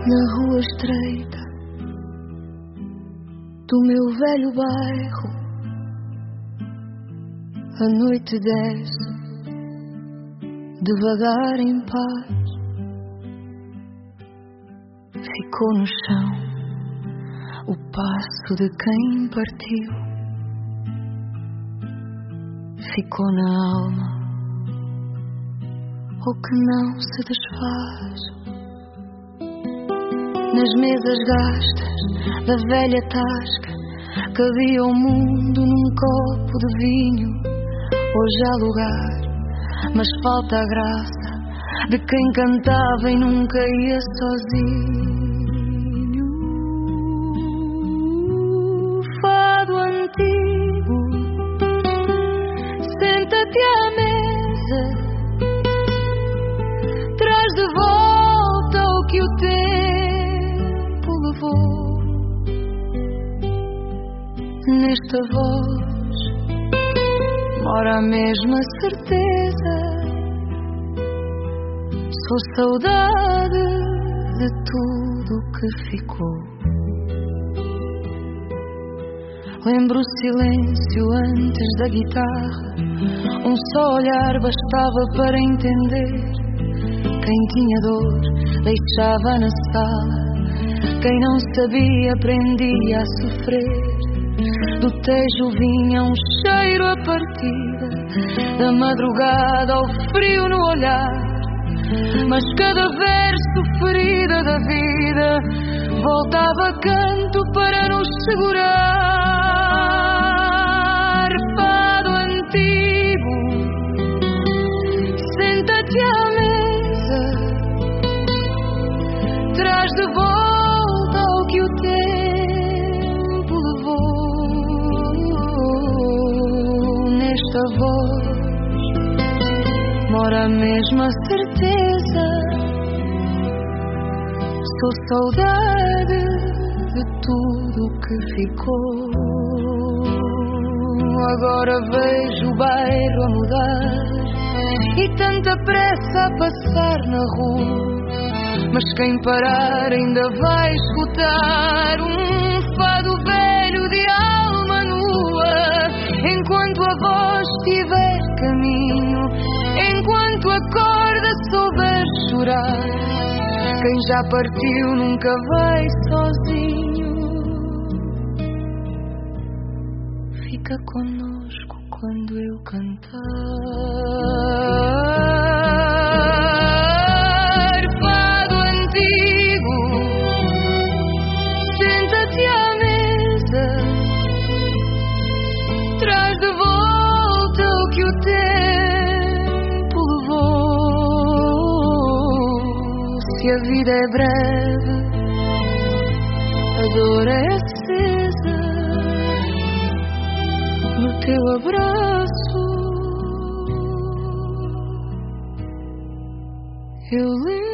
Na rua estreita do meu velho bairro, a noite desce devagar em paz. Ficou no chão o passo de quem partiu, ficou na alma o que não se desfaz. Nas mesas gastas da velha tasca cabia o mundo num copo de vinho. Hoje há lugar, mas falta a graça de quem cantava e nunca ia sozinho. Fado antigo, senta-te à mesa, traz de volta o que o tempo levou. Nesta voz mora a mesma certeza. Sou saudade de tudo que ficou. Lembro o silêncio antes da guitarra. Um só olhar bastava para entender. Quem tinha dor deixava na sala. Quem não sabia aprendia a sofrer. Do tejo vinha um cheiro a partida, da madrugada ao frio no olhar. Mas cada verso ferida da vida voltava a canto para nos segurar. Fado antigo, senta-te à mesa, traz de volta o que o tempo levou. Nesta voz mora a mesma certeza. Sou saudade de tudo que ficou. Agora vejo o bairro a mudar e tanta pressa a passar na rua. Mas quem parar ainda vai escutar um fado velho de alma nua. Enquanto a voz tiver caminho, enquanto a corda souber chorar. Quem já partiu nunca vai sozinho. Fica conosco quando eu cantar. Fado antigo, senta-te à mesa, traz de volta o que o tempo levou. Se a vida é breve, a dor é acesa. No teu abraço eu lembro.